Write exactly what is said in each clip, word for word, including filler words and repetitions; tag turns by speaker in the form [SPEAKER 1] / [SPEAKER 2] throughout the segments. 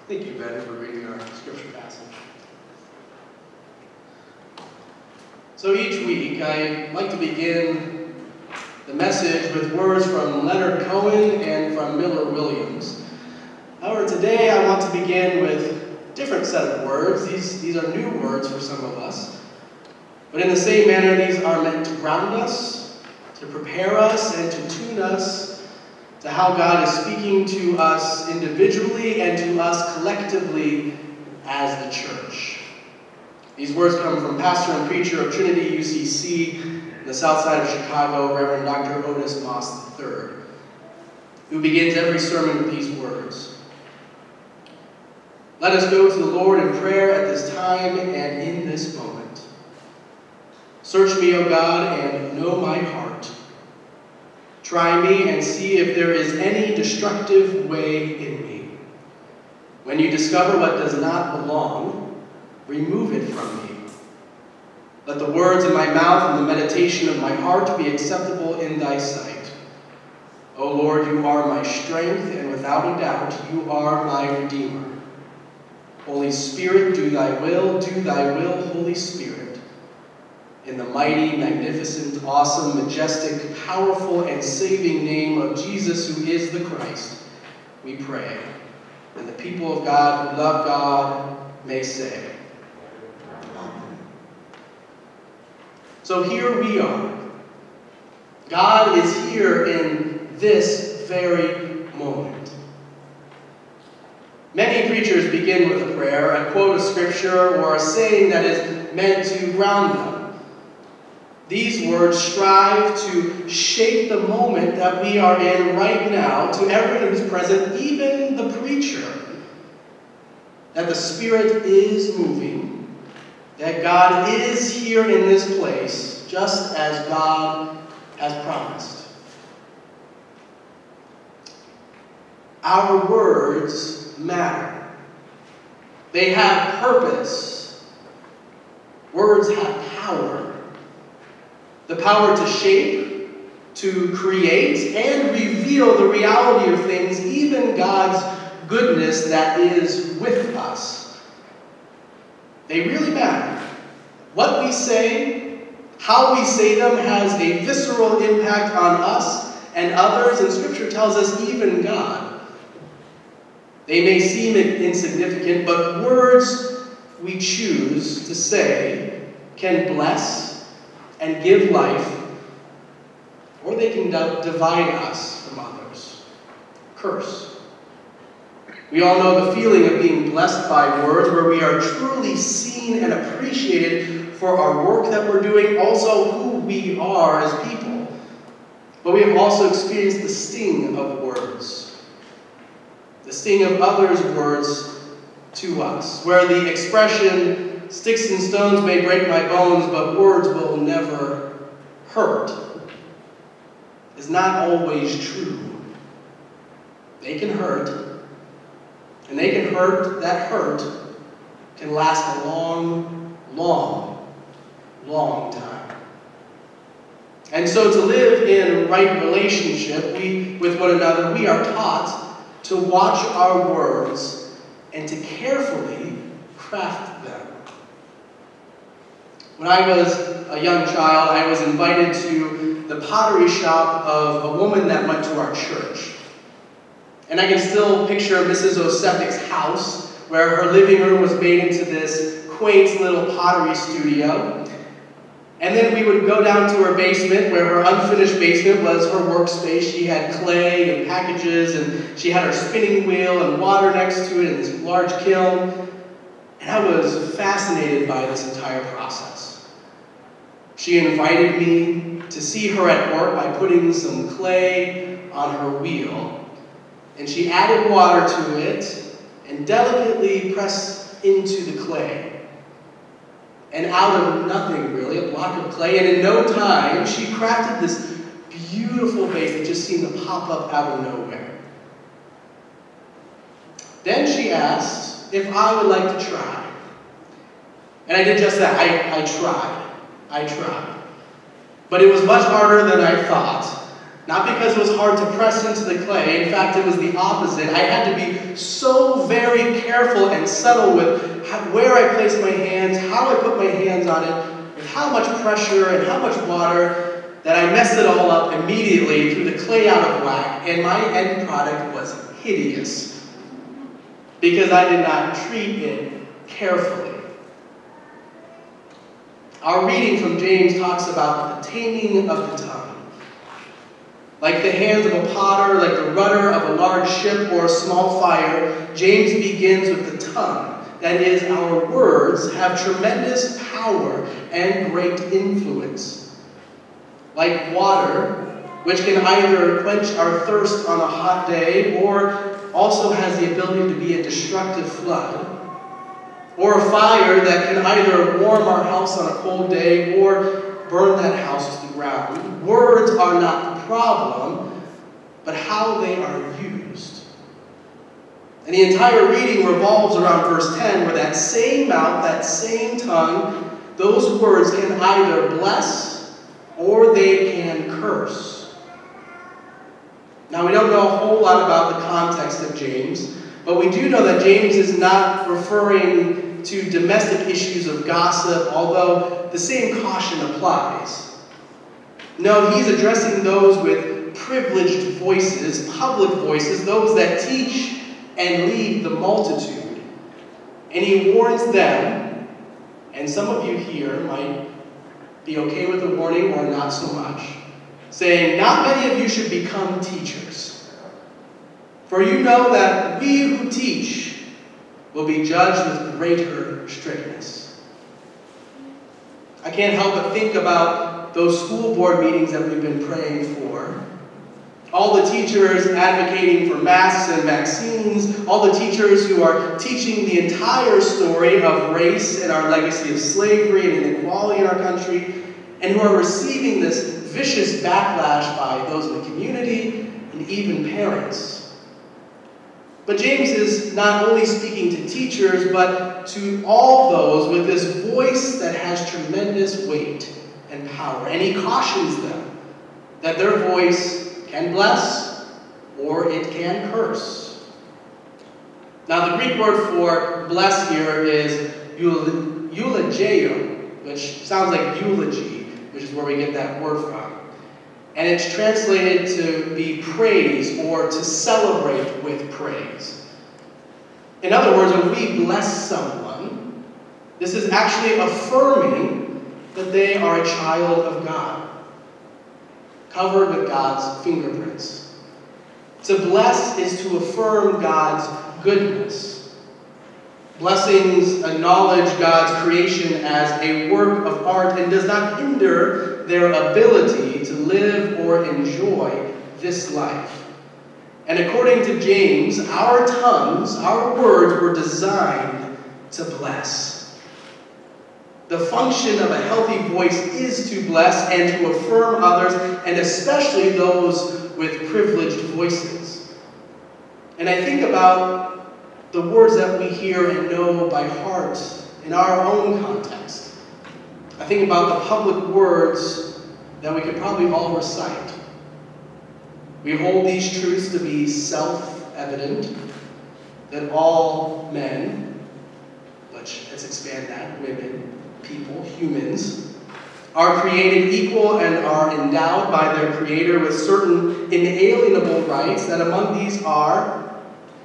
[SPEAKER 1] Thank you, Ben, for reading our scripture passage. So each week, I like to begin the message with words from Leonard Cohen and from Miller Williams. However, today I want to begin with a different set of words. These, these are new words for some of us. But in the same manner, these are meant to ground us, to prepare us, and to tune us to how God is speaking to us individually and to us collectively as the church. These words come from pastor and preacher of Trinity U C C in the south side of Chicago, Reverend Doctor Otis Moss the third, who begins every sermon with these words. Let us go to the Lord in prayer at this time and in this moment. Search me, O God, and know my heart. Try me and see if there is any destructive way in me. When you discover what does not belong, remove it from me. Let the words of my mouth and the meditation of my heart be acceptable in thy sight. O Lord, you are my strength, and without a doubt, you are my Redeemer. Holy Spirit, do thy will, do thy will, Holy Spirit. In the mighty, magnificent, awesome, majestic, powerful, and saving name of Jesus, who is the Christ, we pray. And the people of God who love God may say, Amen. So here we are. God is here in this very moment. Many preachers begin with a prayer, a quote of scripture, or a saying that is meant to ground them. These words strive to shape the moment that we are in right now to everyone who's present, even the preacher, that the Spirit is moving, that God is here in this place, just as God has promised. Our words matter. They have purpose. Words have power. The power to shape, to create, and reveal the reality of things, even God's goodness that is with us. They really matter. What we say, how we say them, has a visceral impact on us and others, and Scripture tells us even God. They may seem insignificant, but words we choose to say can bless and give life, or they can divide us from others. Curse. We all know the feeling of being blessed by words, where we are truly seen and appreciated for our work that we're doing, also who we are as people. But we have also experienced the sting of words. The sting of others' words to us, where the expression, sticks and stones may break my bones, but words will never hurt, is not always true. They can hurt, and they can hurt, that hurt can last a long, long, long time. And so to live in right relationship we, with one another, we are taught to watch our words and to carefully craft them. When I was a young child, I was invited to the pottery shop of a woman that went to our church. And I can still picture Missus Osepic's house, where her living room was made into this quaint little pottery studio. And then we would go down to her basement, where her unfinished basement was her workspace. She had clay and packages, and she had her spinning wheel and water next to it and this large kiln. And I was fascinated by this entire process. She invited me to see her at work by putting some clay on her wheel. And she added water to it and delicately pressed into the clay. And out of nothing, really, a block of clay, and in no time, she crafted this beautiful vase that just seemed to pop up out of nowhere. Then she asked if I would like to try. And I did just that. I, I tried. I tried. But it was much harder than I thought. Not because it was hard to press into the clay. In fact, it was the opposite. I had to be so very careful and subtle with how, where I placed my hands, how I put my hands on it, with how much pressure and how much water, that I messed it all up immediately, threw the clay out of whack, and my end product was hideous because I did not treat it carefully. Our reading from James talks about the taming of the tongue. Like the hands of a potter, like the rudder of a large ship or a small fire, James begins with the tongue. That is, our words have tremendous power and great influence. Like water, which can either quench our thirst on a hot day or also has the ability to be a destructive flood, or a fire that can either warm our house on a cold day or burn that house to the ground. Words are not the problem, but how they are used. And the entire reading revolves around verse ten, where that same mouth, that same tongue, those words can either bless or they can curse. Now, we don't know a whole lot about the context of James, but we do know that James is not referring to domestic issues of gossip, although the same caution applies. No, he's addressing those with privileged voices, public voices, those that teach and lead the multitude. And he warns them, and some of you here might be okay with the warning or not so much, saying, not many of you should become teachers. For you know that we who teach will be judged with greater strictness. I can't help but think about those school board meetings that we've been praying for. All the teachers advocating for masks and vaccines, all the teachers who are teaching the entire story of race and our legacy of slavery and inequality in our country, and who are receiving this vicious backlash by those in the community and even parents. But James is not only speaking to teachers, but to all those with this voice that has tremendous weight and power. And he cautions them that their voice can bless or it can curse. Now, the Greek word for bless here is eulogeo, which sounds like eulogy, which is where we get that word from. And it's translated to be praise or to celebrate with praise. In other words, when we bless someone, this is actually affirming that they are a child of God, covered with God's fingerprints. To bless is to affirm God's goodness. Blessings acknowledge God's creation as a work of art and does not hinder their ability to live or enjoy this life. And according to James, our tongues, our words were designed to bless. The function of a healthy voice is to bless and to affirm others, and especially those with privileged voices. And I think about the words that we hear and know by heart in our own context. I think about the public words that we could probably all recite. We hold these truths to be self-evident, that all men, let's, let's expand that, women, people, humans, are created equal and are endowed by their Creator with certain inalienable rights, that among these are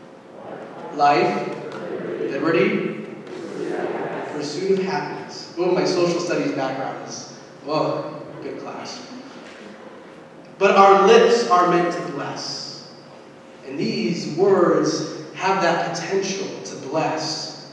[SPEAKER 1] life, liberty, pursuit of happiness. Oh, my social studies background is, whoa, good class. But our lips are meant to bless. And these words have that potential to bless.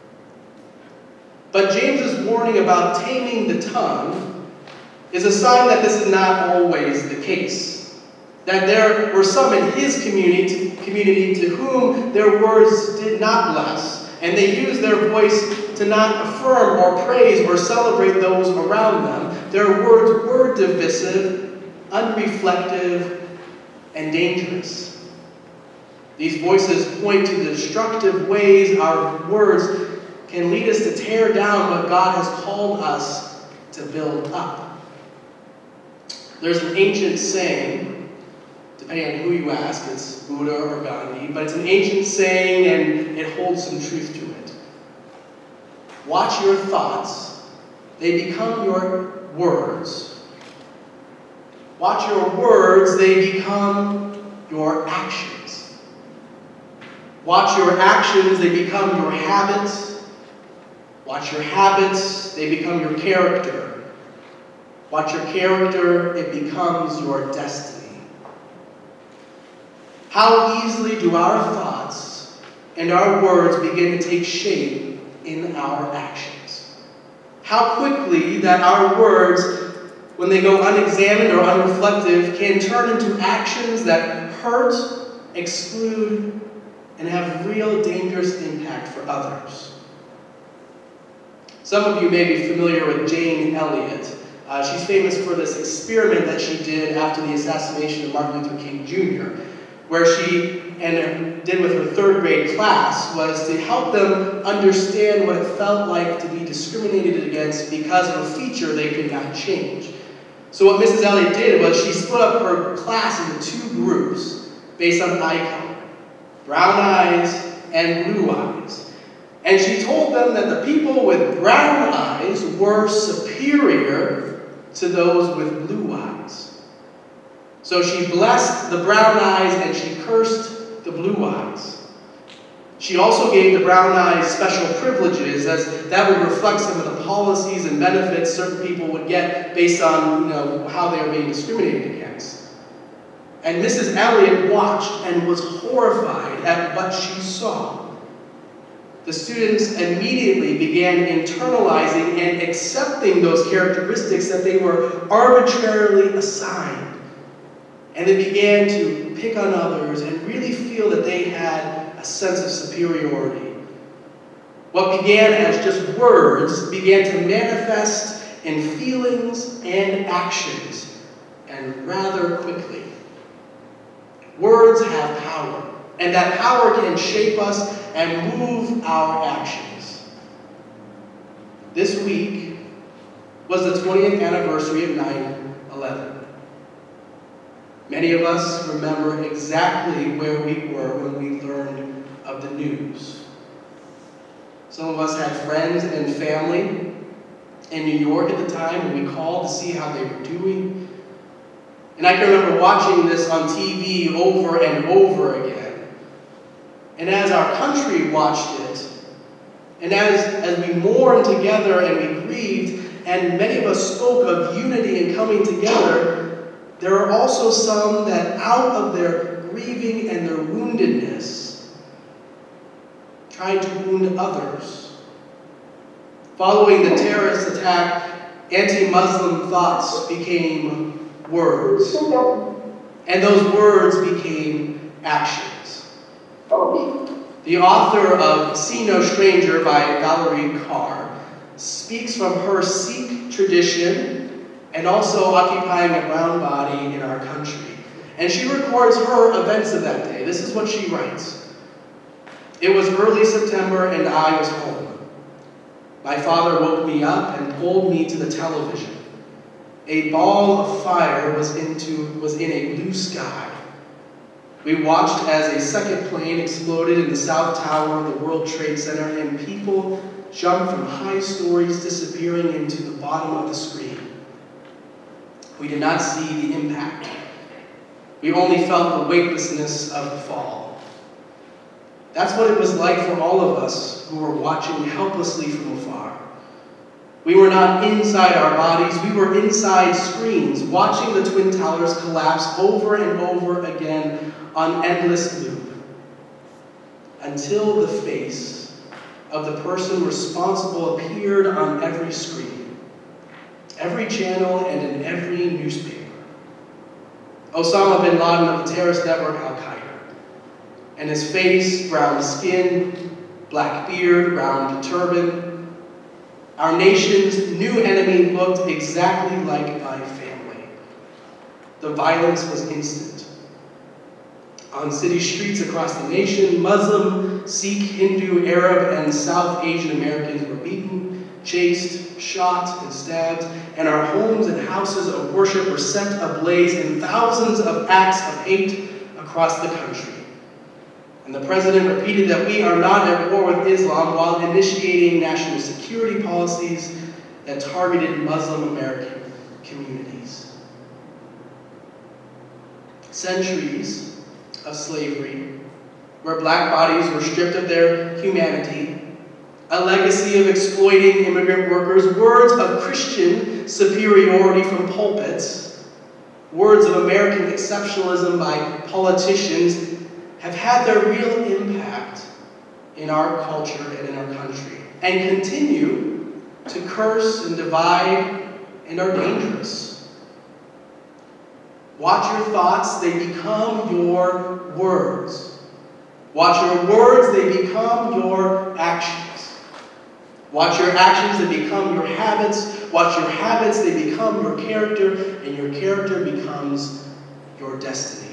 [SPEAKER 1] But James's warning about taming the tongue is a sign that this is not always the case. That there were some in his community, community to whom their words did not bless. And they used their voice to not affirm or praise or celebrate those around them. Their words were divisive, unreflective, and dangerous. These voices point to the destructive ways our words can lead us to tear down what God has called us to build up. There's an ancient saying Depending on who you ask, it's Buddha or Gandhi, but it's an ancient saying and it holds some truth to it. Watch your thoughts, they become your words. Watch your words, they become your actions. Watch your actions, they become your habits. Watch your habits, they become your character. Watch your character, it becomes your destiny. How easily do our thoughts and our words begin to take shape in our actions? How quickly that our words, when they go unexamined or unreflective, can turn into actions that hurt, exclude, and have real dangerous impact for others. Some of you may be familiar with Jane Elliott. Uh, she's famous for this experiment that she did after the assassination of Martin Luther King Junior, where she and did with her third grade class was to help them understand what it felt like to be discriminated against because of a feature they could not change. So what Missus Elliott did was she split up her class into two groups based on eye color, brown eyes and blue eyes. And she told them that the people with brown eyes were superior to those with blue eyes. So she blessed the brown eyes and she cursed the blue eyes. She also gave the brown eyes special privileges, as that would reflect some of the policies and benefits certain people would get based on, you know, how they were being discriminated against. And Missus Elliott watched and was horrified at what she saw. The students immediately began internalizing and accepting those characteristics that they were arbitrarily assigned. And they began to pick on others and really feel that they had a sense of superiority. What began as just words began to manifest in feelings and actions, and rather quickly. Words have power, and that power can shape us and move our actions. This week was the twentieth anniversary of nine eleven. Many of us remember exactly where we were when we learned of the news. Some of us had friends and family in New York at the time, and we called to see how they were doing. And I can remember watching this on T V over and over again. And as our country watched it, and as, as we mourned together and we grieved, and many of us spoke of unity and coming together, there are also some that out of their grieving and their woundedness tried to wound others. Following the terrorist attack, anti-Muslim thoughts became words, and those words became actions. The author of See No Stranger by Valerie Carr speaks from her Sikh tradition and also occupying a brown body in our country. And she records her events of that day. This is what she writes. It was early September and I was home. My father woke me up and pulled me to the television. A ball of fire was, into, was in a blue sky. We watched as a second plane exploded in the South Tower of the World Trade Center, and people jumped from high stories, disappearing into the bottom of the screen. We did not see the impact. We only felt the weightlessness of the fall. That's what it was like for all of us who were watching helplessly from afar. We were not inside our bodies, we were inside screens, watching the Twin Towers collapse over and over again on endless loop, until the face of the person responsible appeared on every screen, every channel, and in every newspaper. Osama bin Laden of the terrorist network Al-Qaeda. And his face, brown skin, black beard, round turban. Our nation's new enemy looked exactly like my family. The violence was instant. On city streets across the nation, Muslim, Sikh, Hindu, Arab, and South Asian Americans were beaten, chased, shot, and stabbed, and our homes and houses of worship were set ablaze in thousands of acts of hate across the country. And the president repeated that we are not at war with Islam while initiating national security policies that targeted Muslim American communities. Centuries of slavery, where black bodies were stripped of their humanity, a legacy of exploiting immigrant workers, words of Christian superiority from pulpits, words of American exceptionalism by politicians have had their real impact in our culture and in our country, and continue to curse and divide and are dangerous. Watch your thoughts, they become your words. Watch your words, they become your actions. Watch your actions, they become your habits. Watch your habits, they become your character, and your character becomes your destiny.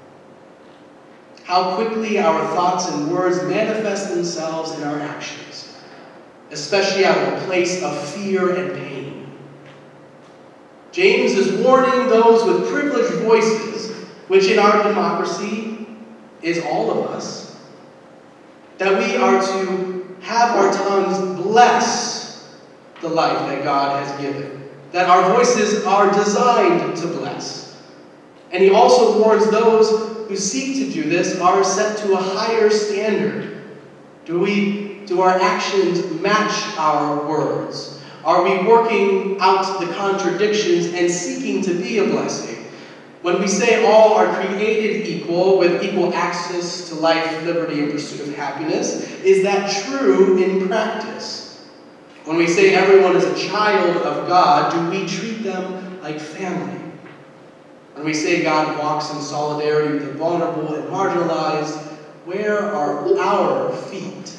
[SPEAKER 1] How quickly our thoughts and words manifest themselves in our actions, especially out of a place of fear and pain. James is warning those with privileged voices, which in our democracy is all of us, that we are to have our tongues bless the life that God has given, that our voices are designed to bless. And he also warns those who seek to do this are set to a higher standard. Do we, do our actions match our words? Are we working out the contradictions and seeking to be a blessing? When we say all are created equal, with equal access to life, liberty, and pursuit of happiness, is that true in practice? When we say everyone is a child of God, do we treat them like family? When we say God walks in solidarity with the vulnerable and marginalized, where are our feet?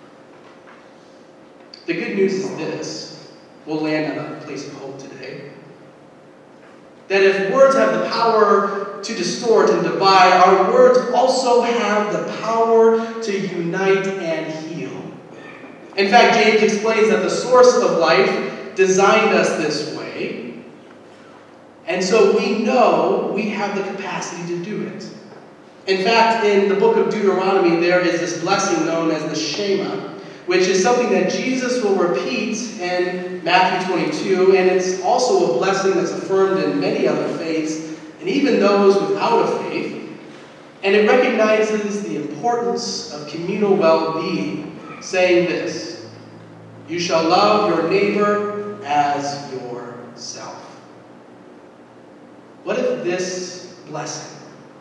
[SPEAKER 1] The good news is this. We'll land on a place of hope today. That if words have the power to distort and divide, our words also have the power to unite and heal. In fact, James explains that the source of life designed us this way. And so we know we have the capacity to do it. In fact, in the book of Deuteronomy, there is this blessing known as the Shema, which is something that Jesus will repeat in Matthew twenty-two, and it's also a blessing that's affirmed in many other faiths, and even those without a faith. And it recognizes the importance of communal well-being, saying this: you shall love your neighbor as yourself. What if this blessing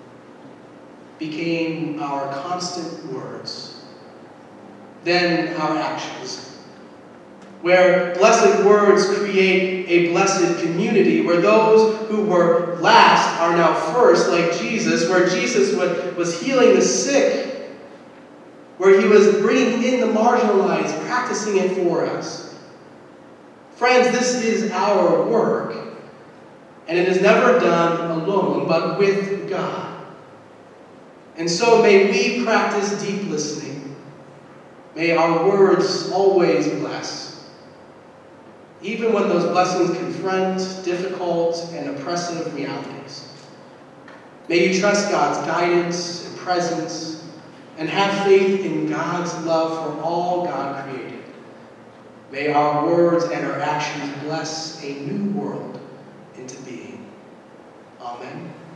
[SPEAKER 1] became our constant words, then our actions? Where blessed words create a blessed community, where those who were last are now first, like Jesus, where Jesus was healing the sick, where he was bringing in the marginalized, practicing it for us. Friends, this is our work. And it is never done alone, but with God. And so may we practice deep listening. May our words always bless, even when those blessings confront difficult and oppressive realities. May you trust God's guidance and presence, and have faith in God's love for all God created. May our words and our actions bless a new world into being. Amen.